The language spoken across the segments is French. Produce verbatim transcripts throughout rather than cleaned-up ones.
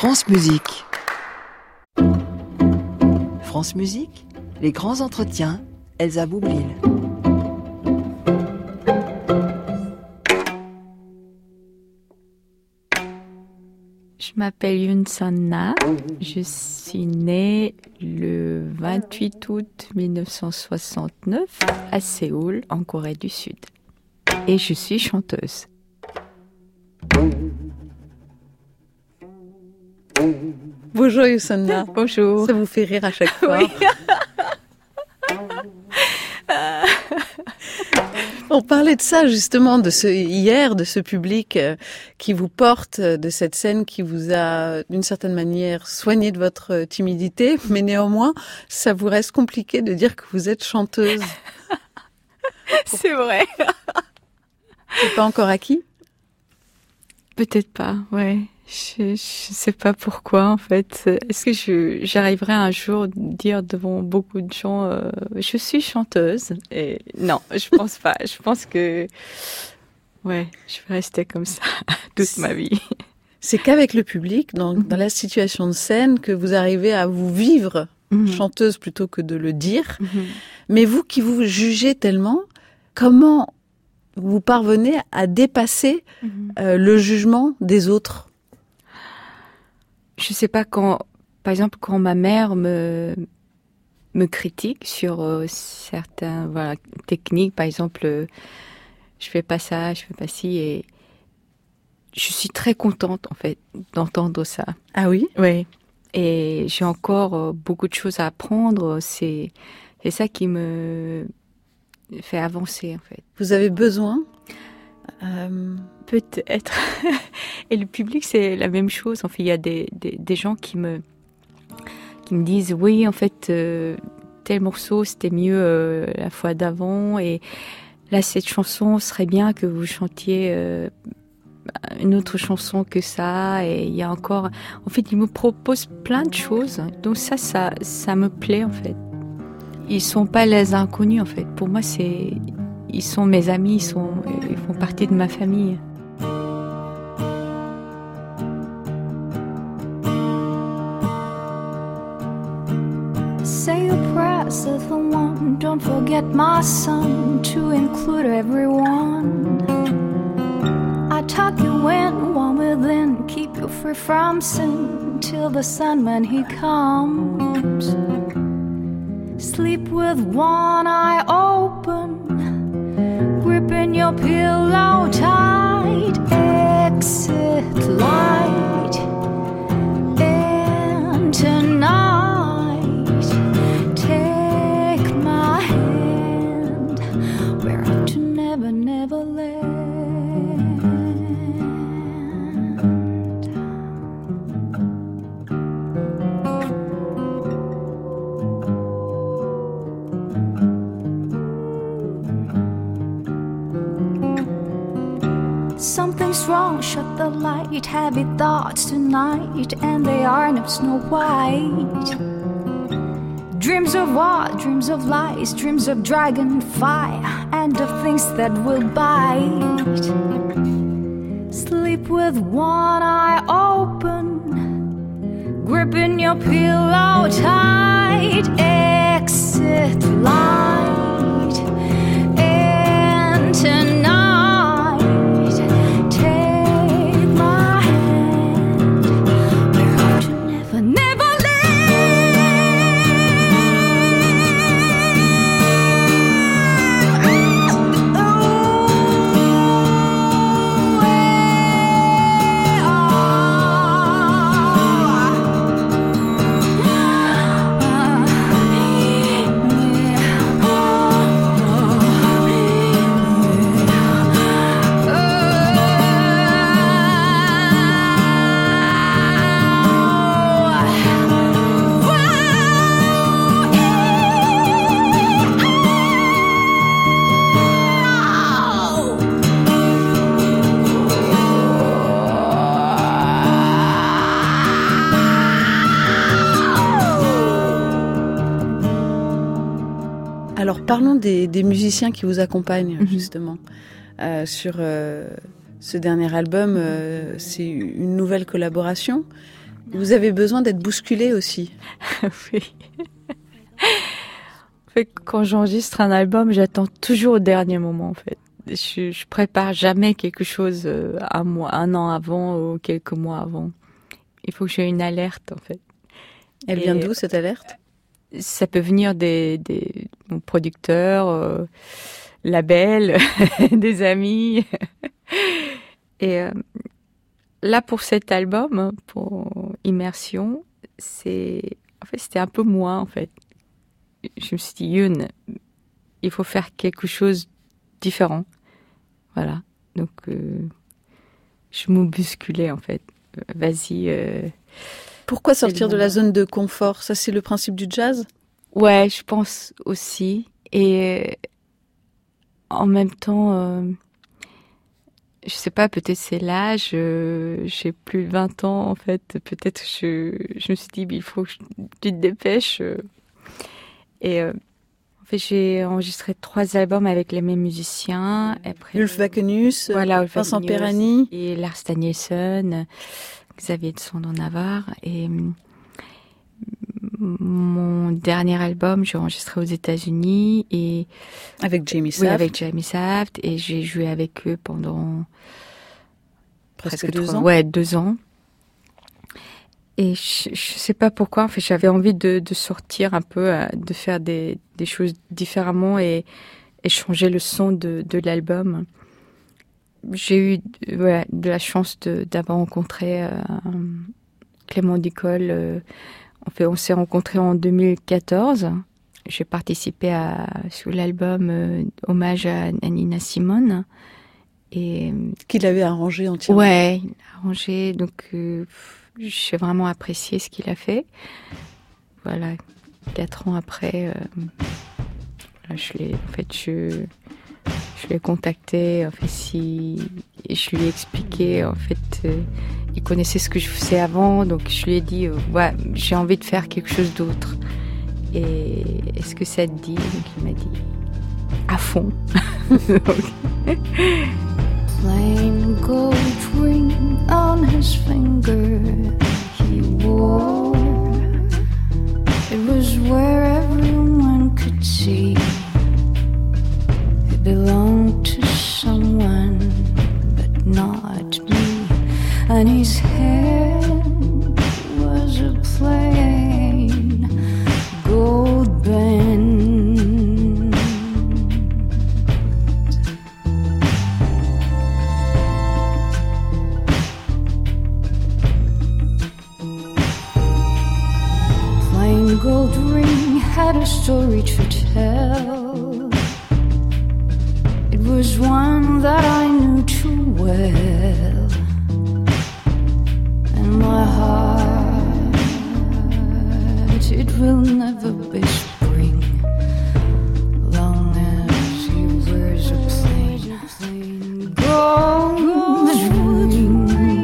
France Musique. France Musique, les grands entretiens, Elsa Boublil. Je m'appelle Yoon Sun-na. Je suis née le vingt-huit août mille neuf cent soixante-neuf à Séoul, en Corée du Sud. Et je suis chanteuse. Bonjour Yoon Sun-na. Bonjour. Ça vous fait rire à chaque fois. Oui. On parlait de ça justement, de ce hier, de ce public euh, qui vous porte, de cette scène qui vous a d'une certaine manière soigné de votre timidité, mais néanmoins, ça vous reste compliqué de dire que vous êtes chanteuse. C'est vrai. C'est pas encore acquis ? Peut-être pas, ouais. Je, je sais pas pourquoi, en fait. Est-ce que je, j'arriverai un jour à dire devant beaucoup de gens, euh, je suis chanteuse? Et non, je pense pas. Je pense que, ouais, je vais rester comme ça toute ma vie. C'est qu'avec le public, dans, mm-hmm. dans la situation de scène, que vous arrivez à vous vivre mm-hmm. chanteuse plutôt que de le dire. Mm-hmm. Mais vous qui vous jugez tellement, comment vous parvenez à dépasser mm-hmm. euh, le jugement des autres? Je sais pas, quand, par exemple, quand ma mère me, me critique sur euh, certaines voilà, techniques, par exemple, euh, je fais pas ça, je fais pas ci, et je suis très contente, en fait, d'entendre ça. Ah oui? Oui. Et j'ai encore euh, beaucoup de choses à apprendre. C'est, c'est ça qui me fait avancer, en fait. Vous avez besoin euh... Peut-être. Et le public, c'est la même chose. En fait, il y a des, des, des gens qui me, qui me disent, oui, en fait, euh, tel morceau, c'était mieux euh, la fois d'avant. Et là, cette chanson, serait bien que vous chantiez euh, une autre chanson que ça. Et il y a encore... En fait, ils me proposent plein de choses. Donc ça, ça, ça me plaît, en fait. Ils sont pas les inconnus, en fait. Pour moi, c'est... Ils sont mes amis, ils, sont, ils font partie de ma famille. Say a prayer, says the one. Don't forget, my son, to include everyone. I tuck you in, warm within, keep you free from sin till the sun when he comes. Sleep with one eye open, gripping your pillow tight. Exit light, and tonight take my hand. We're up to never, never land. Something's wrong, shut the light. Heavy thoughts tonight, and they are no Snow White. Dreams of what? Dreams of lies, dreams of dragon fire, and of things that will bite. Sleep with one eye open, gripping your pillow tight. Exit light, and tonight Alors parlons des, des musiciens qui vous accompagnent mmh. justement euh, sur euh, ce dernier album. Euh, c'est une nouvelle collaboration. Vous avez besoin d'être bousculé aussi. Oui. En fait, quand j'enregistre un album, j'attends toujours au dernier moment, en fait. Je, je prépare jamais quelque chose un mois, un an avant ou quelques mois avant. Il faut que j'ai une alerte, en fait. Elle vient d'où, cette alerte? Ça peut venir des, des producteurs, euh, labels, des amis. Et euh, là, pour cet album, pour Immersion, c'est, en fait, c'était un peu moi, en fait. Je me suis dit, Youn, il faut faire quelque chose différent. Voilà. Donc, euh, je me bousculais, en fait. Vas-y. Euh, Pourquoi sortir de la zone de confort? Ça, c'est le principe du jazz? Ouais, je pense aussi. Et euh, en même temps, euh, je sais pas, peut-être c'est l'âge. Euh, j'ai plus de vingt ans, en fait. Peut-être je, je me suis dit, il faut que je, tu te dépêches. Euh, et euh, en fait, j'ai enregistré trois albums avec les mêmes musiciens. Après, Ulf Wackenus, voilà, Ulf Vincent Wackenus Perani. Et Lars Danielsson, Xavier de Sondon-Navarre. Et mon dernier album, j'ai enregistré aux États-Unis et avec Jamie Saft. Oui, avec Jamie Saft, et j'ai joué avec eux pendant presque, presque deux trois, ans. Ouais, deux ans. Et je, je sais pas pourquoi, en fait, j'avais envie de, de sortir un peu, de faire des, des choses différemment et, et changer le son de, de l'album. J'ai eu ouais, de la chance de, d'avoir rencontré euh, Clément Dicol. Euh, en fait, on s'est rencontrés en deux mille quatorze. J'ai participé à, sur l'album euh, Hommage à, à Nina Simone. Et, qu'il avait arrangé entièrement. Ouais, il a arrangé. Donc, euh, j'ai vraiment apprécié ce qu'il a fait. Voilà, quatre ans après, euh, voilà, je l'ai, en fait, je, je l'ai contacté, en fait, si, et je lui ai expliqué, en fait, euh, il connaissait ce que je faisais avant, donc je lui ai dit, euh, ouais, j'ai envie de faire quelque chose d'autre. Et est-ce que ça te dit? Donc il m'a dit, à fond. Plain gold ring on his finger he wore. It was where everyone could see it belonged to someone, but not me. And his hand was a plain gold band. Gold ring had a story to tell. It was one that I knew too well, and my heart, it will never be spring long as he wears a plain, plain gold ring.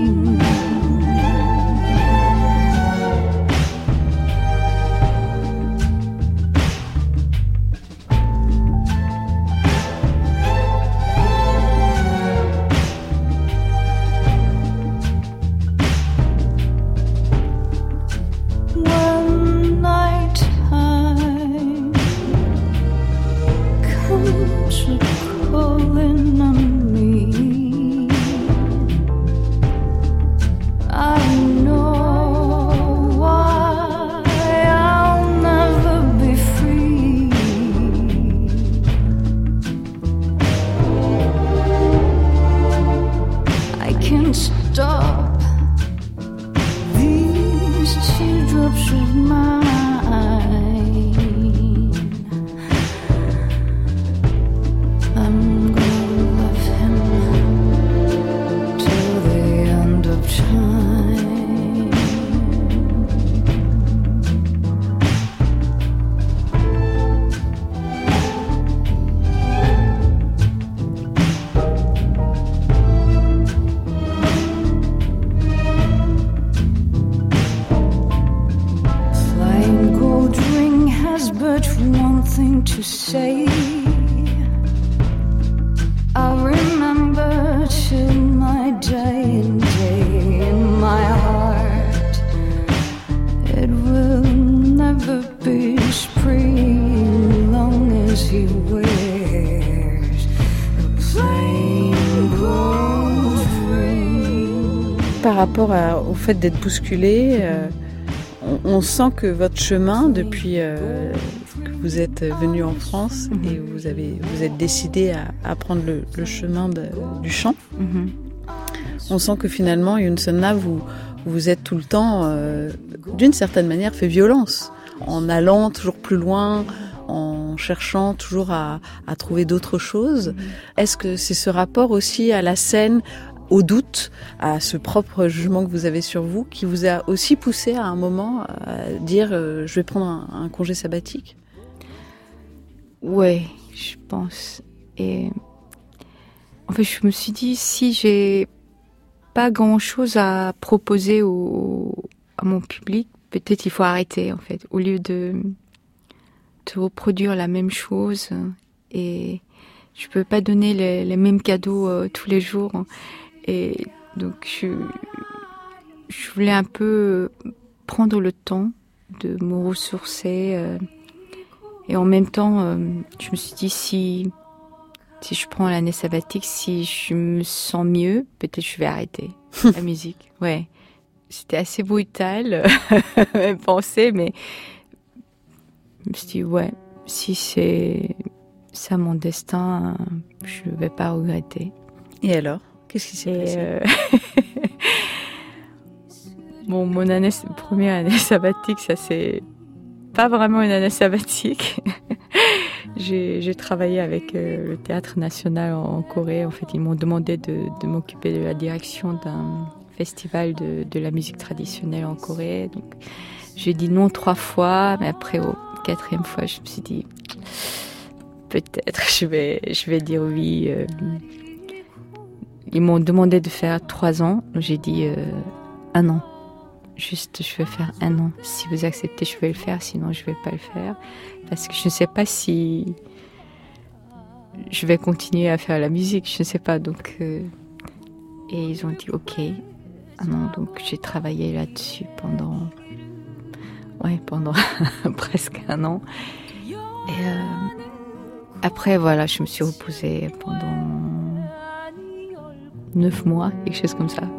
To say, I'll remember till my dying day in my heart. rapport à, au fait d'être bousculé, euh, on, on sent que votre chemin, depuis euh, que vous êtes venu en France mm-hmm. et vous avez vous êtes décidé à, à prendre le, le chemin de, du chant, mm-hmm. on sent que finalement, Youn Sung-na, vous, vous êtes tout le temps, euh, d'une certaine manière, fait violence, en allant toujours plus loin, en cherchant toujours à, à trouver d'autres choses. Est-ce que c'est ce rapport aussi à la scène, au doute, à ce propre jugement que vous avez sur vous, qui vous a aussi poussé à un moment à dire euh, je vais prendre un, un congé sabbatique? Ouais, je pense. Et en fait, je me suis dit, si j'ai pas grand-chose à proposer au, à mon public, peut-être il faut arrêter, en fait, au lieu de, de reproduire la même chose. Et je peux pas donner les, les mêmes cadeaux euh, tous les jours. Et donc, je, je voulais un peu prendre le temps de me ressourcer. Euh, et en même temps, euh, je me suis dit, si, si je prends l'année sabbatique, si je me sens mieux, peut-être je vais arrêter la musique. Ouais. C'était assez brutal, même pensée, mais je me suis dit, ouais, si c'est ça mon destin, je vais pas regretter. Et alors? Qu'est-ce qui s'est passé? euh... Bon, mon année, première année sabbatique, ça c'est pas vraiment une année sabbatique. j'ai, j'ai travaillé avec euh, le Théâtre National en, en Corée. En fait, ils m'ont demandé de, de m'occuper de la direction d'un festival de, de la musique traditionnelle en Corée. Donc, j'ai dit non trois fois, mais après, au quatrième fois, je me suis dit, peut-être je vais, je vais dire oui. Euh, Ils m'ont demandé de faire trois ans. J'ai dit euh, un an. Juste, je vais faire un an. Si vous acceptez, je vais le faire. Sinon, je vais pas le faire. Parce que je ne sais pas si je vais continuer à faire la musique. Je ne sais pas. Donc, euh... Et ils ont dit OK. Un an. Donc, j'ai travaillé là-dessus pendant... Ouais, pendant presque un an. Et euh... après, voilà, je me suis reposée pendant... neuf mois, quelque chose comme ça.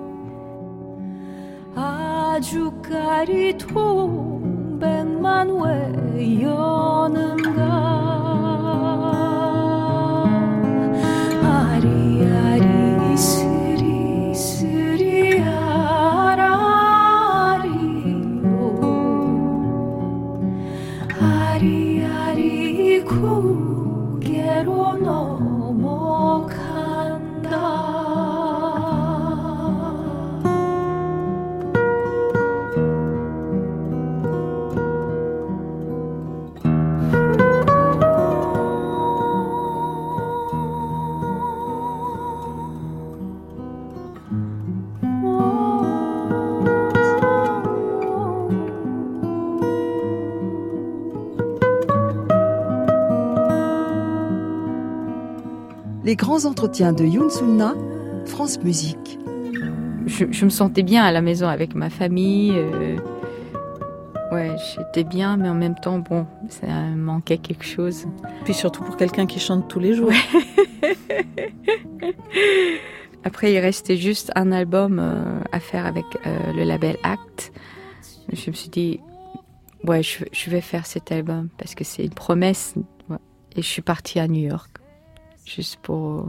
Les grands entretiens de Youn Sung-na, France Musique. Je, je me sentais bien à la maison avec ma famille. Euh, ouais, j'étais bien, mais en même temps, bon, ça manquait quelque chose. Puis surtout pour quelqu'un qui chante tous les jours. Ouais. Après, il restait juste un album euh, à faire avec euh, le label Act. Je me suis dit, ouais, je, je vais faire cet album parce que c'est une promesse. Ouais. Et je suis partie à New York. Juste pour,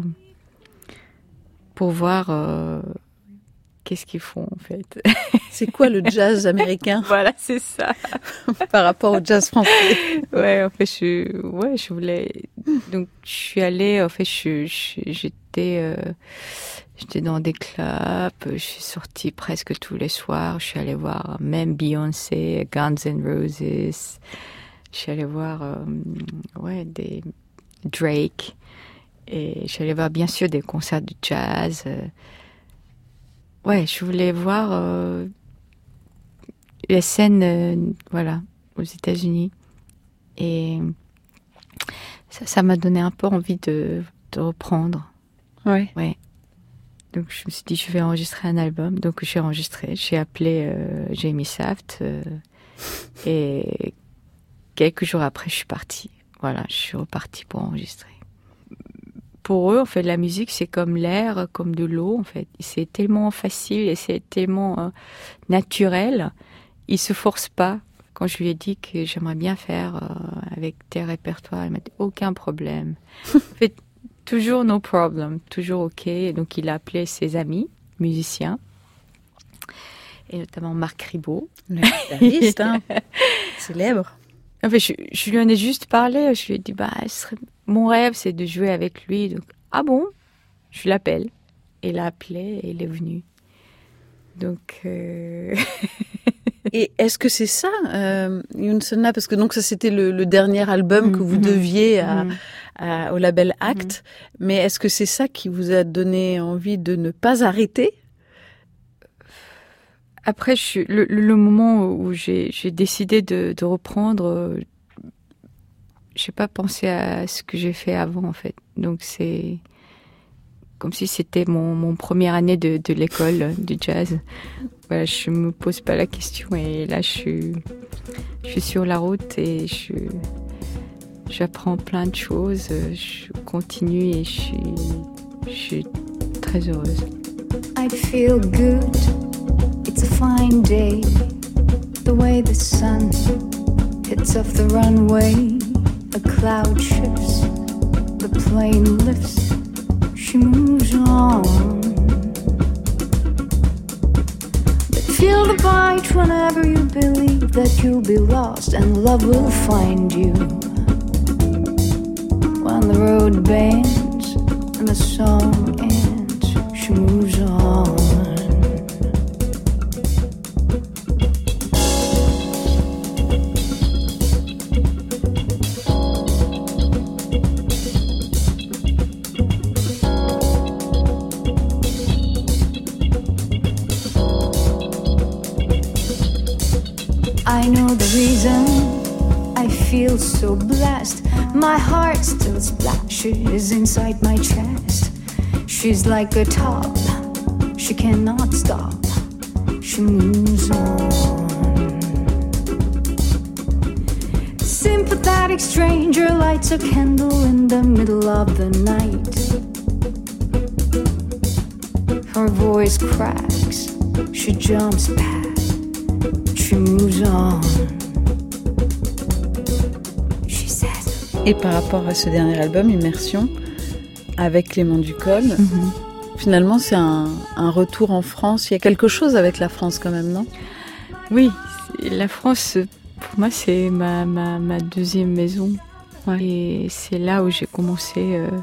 pour voir euh, qu'est-ce qu'ils font en fait. C'est quoi le jazz américain? Voilà, c'est ça. Par rapport au jazz français. Ouais, en fait, je, ouais, je voulais. Donc, je suis allée, en fait, je, je, j'étais, euh, j'étais dans des clubs, je suis sortie presque tous les soirs. Je suis allée voir même Beyoncé, Guns N' Roses. Je suis allée voir, euh, ouais, des Drake. Et je suis allée voir bien sûr des concerts de jazz. Ouais, je voulais voir euh, la scène, euh, voilà, aux États-Unis. Et ça, ça m'a donné un peu envie de, de reprendre. Ouais. Ouais. Donc je me suis dit, je vais enregistrer un album. Donc j'ai enregistré. J'ai appelé euh, Jamie Saft. Euh, et quelques jours après, je suis partie. Voilà, je suis repartie pour enregistrer. pour eux, en fait, la musique, c'est comme l'air, comme de l'eau, en fait. C'est tellement facile et c'est tellement euh, naturel. Ils se forcent pas. Quand je lui ai dit que j'aimerais bien faire euh, avec tes répertoires, il m'a dit aucun problème. En fait, toujours no problem, toujours ok. Et donc, il a appelé ses amis musiciens, et notamment Marc Ribot. Le guitariste, hein, célèbre. En fait, je, je lui en ai juste parlé. Je lui ai dit, bah, ce serait... mon rêve, c'est de jouer avec lui. Donc, ah bon? Je l'appelle. Et il a appelé et il est venu. Donc. Euh... Et est-ce que c'est ça, euh, Younsenna, parce que donc ça c'était le, le dernier album mmh, que vous mmh, deviez à, mmh. à, au label Act, mmh. mais est-ce que c'est ça qui vous a donné envie de ne pas arrêter? Après, je suis, le, le moment où j'ai, j'ai décidé de, de reprendre, euh, j'ai pas pensé à ce que j'ai fait avant, en fait. Donc c'est comme si c'était mon, mon première année de, de l'école du jazz. Voilà, je me pose pas la question et là je suis, je suis sur la route et je, j'apprends plein de choses. Je continue et je suis, je suis très heureuse. I feel good. It's a fine day, the way the sun hits off the runway, a cloud shifts, the plane lifts, she moves on. But feel the bite whenever you believe that you'll be lost and love will find you. When the road bends and the song ends, she moves on. I know the reason I feel so blessed. My heart still splashes inside my chest. She's like a top, she cannot stop. She moves on. Sympathetic stranger lights a candle in the middle of the night. Her voice cracks, she jumps back. She moves on. She says. Et par rapport à ce dernier album, Immersion, avec Clément Ducol, mm-hmm. finalement c'est un, un retour en France. Il y a quelque chose avec la France quand même, non? Oui, la France, pour moi, c'est ma, ma, ma deuxième maison. Ouais. Et c'est là où j'ai commencé euh,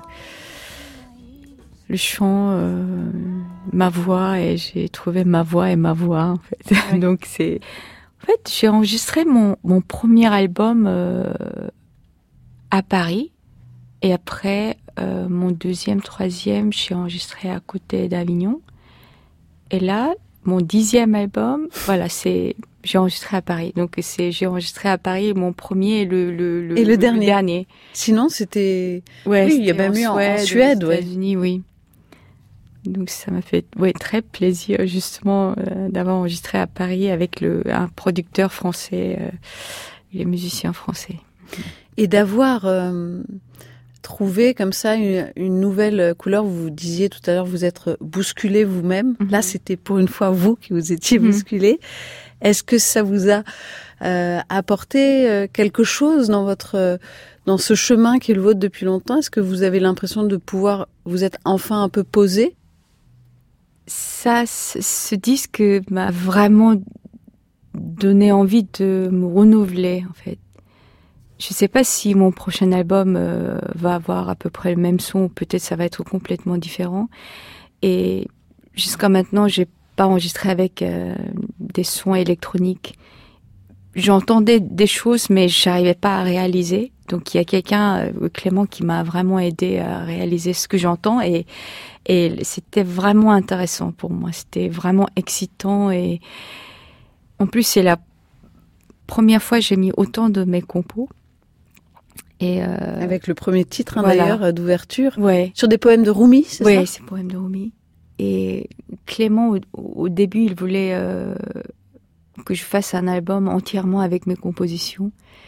le chant, euh, ma voix, et j'ai trouvé ma voix et ma voix, en fait. Ouais. Donc c'est... En fait, j'ai enregistré mon, mon premier album euh, à Paris. Et après, euh, mon deuxième, troisième, j'ai enregistré à côté d'Avignon. Et là, mon dixième album, voilà, c'est... J'ai enregistré à Paris. Donc, c'est, j'ai enregistré à Paris mon premier et le, le, le, et le, le dernier. dernier. Sinon, c'était... Ouais, oui, il y a même eu en, en Suède, aux États-Unis, ouais. Oui. Donc, ça m'a fait ouais, très plaisir, justement, euh, d'avoir enregistré à Paris avec le, un producteur français, euh, les musiciens français. Et d'avoir euh, trouvé comme ça une, une nouvelle couleur. Vous disiez tout à l'heure, vous êtes bousculé vous-même. Mm-hmm. Là, c'était pour une fois vous qui vous étiez bousculé. Mm-hmm. Est-ce que ça vous a euh, apporté euh, quelque chose dans votre euh, dans ce chemin qui est le vôtre depuis longtemps? Est-ce que vous avez l'impression de pouvoir vous être enfin un peu posé? Ça, ce disque m'a vraiment donné envie de me renouveler, en fait. Je sais pas si mon prochain album euh, va avoir à peu près le même son, ou peut-être ça va être complètement différent. Et jusqu'à maintenant, j'ai pas enregistré avec euh, des sons électroniques. J'entendais des choses, mais j'arrivais pas à réaliser. Donc il y a quelqu'un, euh, Clément, qui m'a vraiment aidé à réaliser ce que j'entends, et et c'était vraiment intéressant pour moi. C'était vraiment excitant, et en plus c'est la première fois que j'ai mis autant de mes compos. Et euh, avec le premier titre, hein, voilà. d'ailleurs, d'ouverture, ouais. sur des poèmes de Rumi, c'est ouais, ça? Oui, c'est poèmes de Rumi. Et Clément, au, au début, il voulait euh, que je fasse un album entièrement avec mes compositions.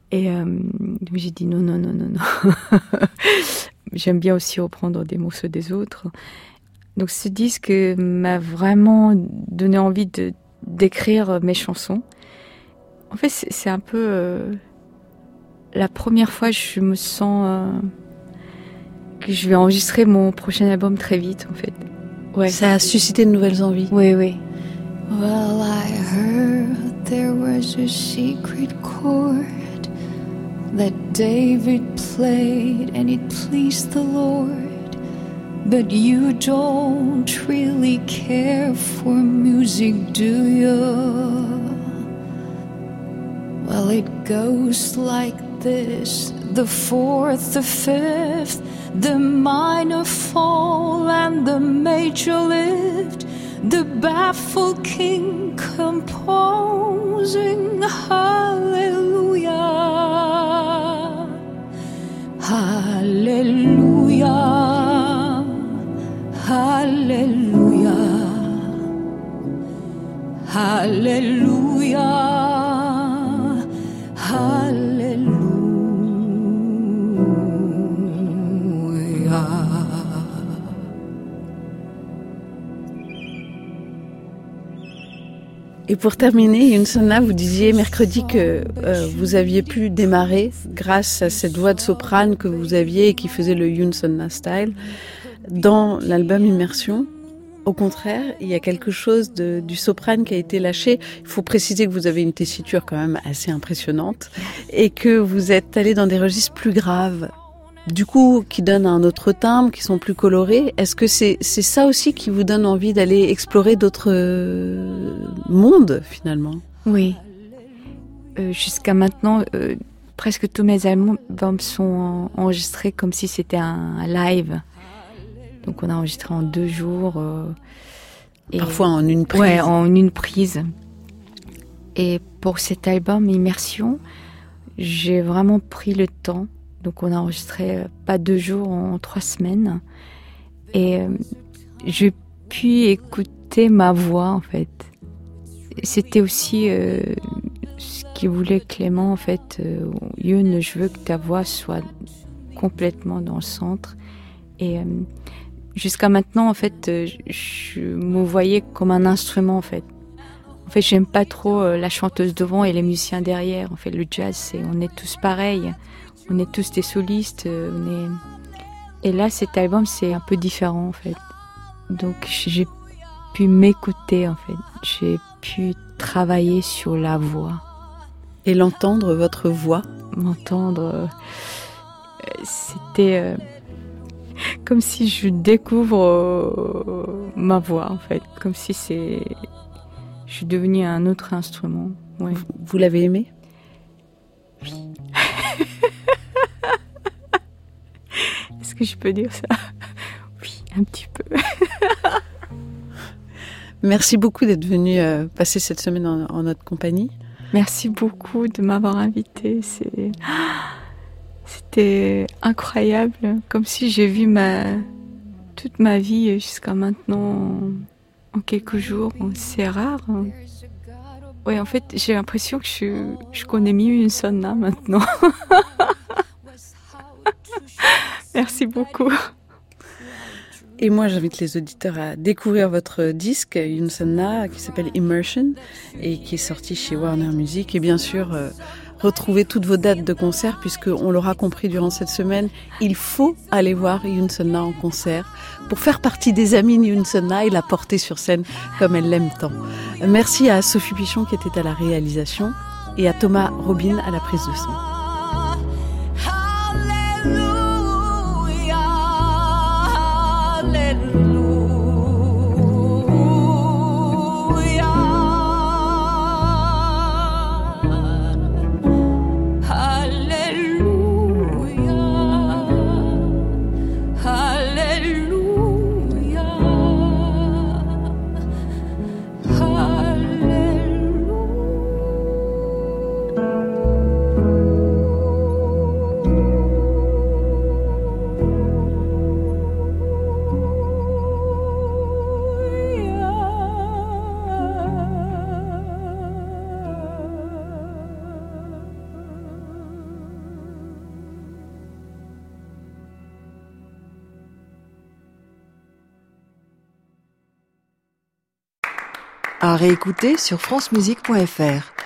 Et euh, j'ai dit non, non, non, non, non. J'aime bien aussi reprendre des morceaux des autres. Donc ce disque m'a vraiment donné envie de, d'écrire mes chansons. En fait, c'est, c'est un peu... Euh, la première fois, je me sens euh, que je vais enregistrer mon prochain album très vite, en fait. Ouais. Ça a suscité de nouvelles envies. Oui, oui. Well, I heard there was a secret chord that David played and it pleased the Lord. But you don't really care for music, do you? Well, it goes like this: the fourth, the fifth, the minor fall and the major lift, the baffled king composing hallelujah, hallelujah, hallelujah, hallelujah, hallelujah. Et pour terminer, Yunsonna, vous disiez mercredi que euh, vous aviez pu démarrer grâce à cette voix de soprane que vous aviez et qui faisait le Yunsonna style dans l'album Immersion. Au contraire, il y a quelque chose de, du soprane qui a été lâché. Il faut préciser que vous avez une tessiture quand même assez impressionnante et que vous êtes allé dans des registres plus graves. Du coup, qui donnent un autre timbre, qui sont plus colorés. Est-ce que c'est, c'est ça aussi qui vous donne envie d'aller explorer d'autres euh, mondes, finalement? Oui. Euh, jusqu'à maintenant, euh, presque tous mes albums sont enregistrés comme si c'était un live. Donc on a enregistré en deux jours. Euh, et Parfois en une prise. Ouais, en une prise. Et pour cet album Immersion, j'ai vraiment pris le temps. Donc on a enregistré pas deux jours, en trois semaines. Et euh, j'ai pu écouter ma voix, en fait. C'était aussi euh, ce qu'il voulait Clément, en fait. Euh, Youn, je veux que ta voix soit complètement dans le centre. Et euh, jusqu'à maintenant, en fait, euh, je me voyais comme un instrument, en fait. En fait, j'aime pas trop euh, la chanteuse devant et les musiciens derrière. En fait, le jazz, c'est, on est tous pareils. On est tous des solistes. On est... Et là, cet album, c'est un peu différent, en fait. Donc, j'ai pu m'écouter, en fait. J'ai pu travailler sur la voix. Et l'entendre, votre voix? M'entendre, euh, c'était euh, comme si je découvre euh, ma voix, en fait. Comme si c'est... je suis devenue un autre instrument. Ouais. Vous, vous l'avez aimé? Oui. Est-ce que je peux dire ça? Oui, un petit peu. Merci beaucoup d'être venu euh, passer cette semaine en, en notre compagnie. Merci beaucoup de m'avoir invitée. C'est... C'était incroyable, comme si j'ai vu ma... toute ma vie jusqu'à maintenant en, en quelques jours. C'est rare. Ouais, en fait, j'ai l'impression que je, je connais mieux Yunsonna maintenant. Merci beaucoup. Et moi, j'invite les auditeurs à découvrir votre disque, Yunsonna, qui s'appelle Immersion, et qui est sorti chez Warner Music. Et bien sûr, euh, retrouver toutes vos dates de concert, puisqu'on l'aura compris durant cette semaine, il faut aller voir Yunsonna en concert pour faire partie des amis de Yunsonna et la porter sur scène comme elle l'aime tant. Merci à Sophie Pichon qui était à la réalisation et à Thomas Robin à la prise de son. À réécouter sur francemusique point f r.